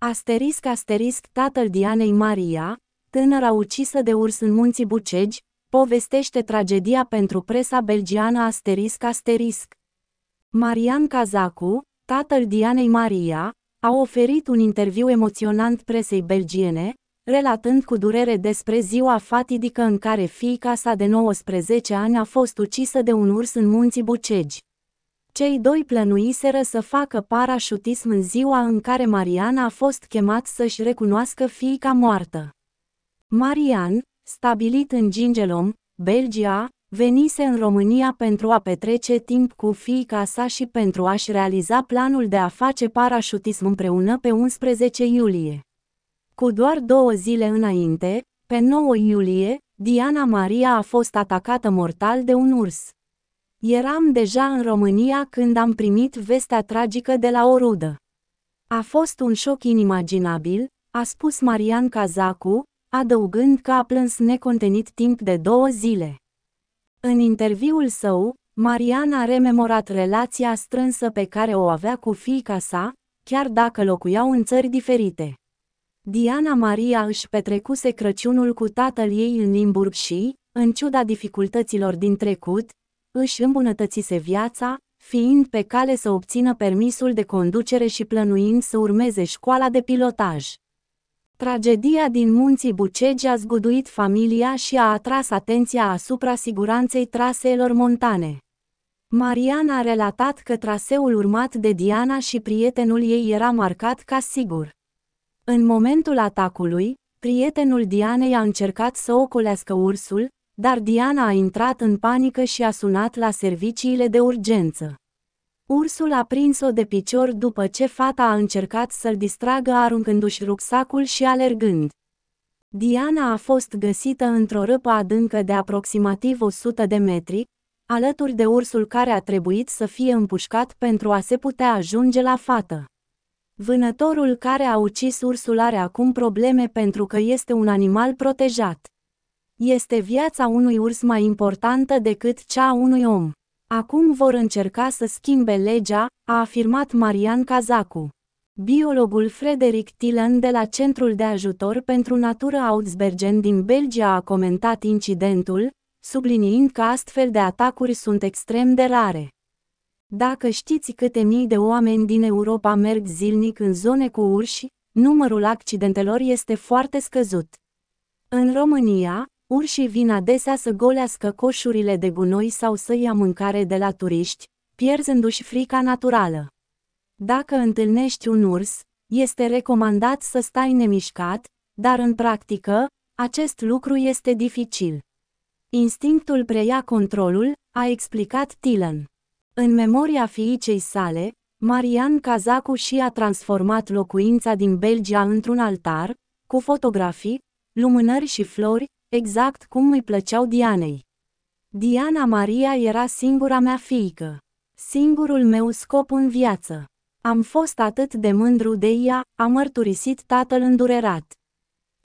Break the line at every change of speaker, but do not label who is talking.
Tatăl Dianei Maria, tânăra ucisă de urs în munții Bucegi, povestește tragedia pentru presa belgiană. Marian Cazacu, tatăl Dianei Maria, a oferit un interviu emoționant presei belgiene, relatând cu durere despre ziua fatidică în care fiica sa de 19 ani a fost ucisă de un urs în munții Bucegi. Cei doi plănuiseră să facă parașutism în ziua în care Marian a fost chemat să-și recunoască fiica moartă. Marian, stabilit în Gingelom, Belgia, venise în România pentru a petrece timp cu fiica sa și pentru a-și realiza planul de a face parașutism împreună pe 11 iulie. Cu doar 2 zile înainte, pe 9 iulie, Diana Maria a fost atacată mortal de un urs. Eram deja în România când am primit vestea tragică de la o rudă. A fost un șoc inimaginabil, a spus Marian Cazacu, adăugând că a plâns necontenit timp de 2 zile. În interviul său, Marian a rememorat relația strânsă pe care o avea cu fiica sa, chiar dacă locuiau în țări diferite. Diana Maria își petrecuse Crăciunul cu tatăl ei în Limburg și, în ciuda dificultăților din trecut, își îmbunătățise viața, fiind pe cale să obțină permisul de conducere și plănuind să urmeze școala de pilotaj. Tragedia din munții Bucegi a zguduit familia și a atras atenția asupra siguranței traseelor montane. Marian a relatat că traseul urmat de Diana și prietenul ei era marcat ca sigur. În momentul atacului, prietenul Dianei a încercat să ocolească ursul, dar Diana a intrat în panică și a sunat la serviciile de urgență. Ursul a prins-o de picior după ce fata a încercat să-l distragă aruncându-și rucsacul și alergând. Diana a fost găsită într-o râpă adâncă de aproximativ 100 de metri, alături de ursul care a trebuit să fie împușcat pentru a se putea ajunge la fată. Vânătorul care a ucis ursul are acum probleme pentru că este un animal protejat. Este viața unui urs mai importantă decât cea a unui om. Acum vor încerca să schimbe legea, a afirmat Marian Cazacu. Biologul Frederic Tillen de la Centrul de Ajutor pentru Natură Audsbergen din Belgia a comentat incidentul, subliniind că astfel de atacuri sunt extrem de rare. Dacă știți câte mii de oameni din Europa merg zilnic în zone cu urși, numărul accidentelor este foarte scăzut. În România, urșii vin adesea să golească coșurile de gunoi sau să ia mâncare de la turiști, pierzându-și frica naturală. Dacă întâlnești un urs, este recomandat să stai nemișcat, dar în practică, acest lucru este dificil. Instinctul preia controlul, a explicat Tillen. În memoria fiicei sale, Marian Cazacu și-a transformat locuința din Belgia într-un altar, cu fotografii, lumânări și flori, exact cum îi plăceau Dianei. Diana Maria era singura mea fiică. Singurul meu scop în viață. Am fost atât de mândru de ea, a mărturisit tatăl îndurerat.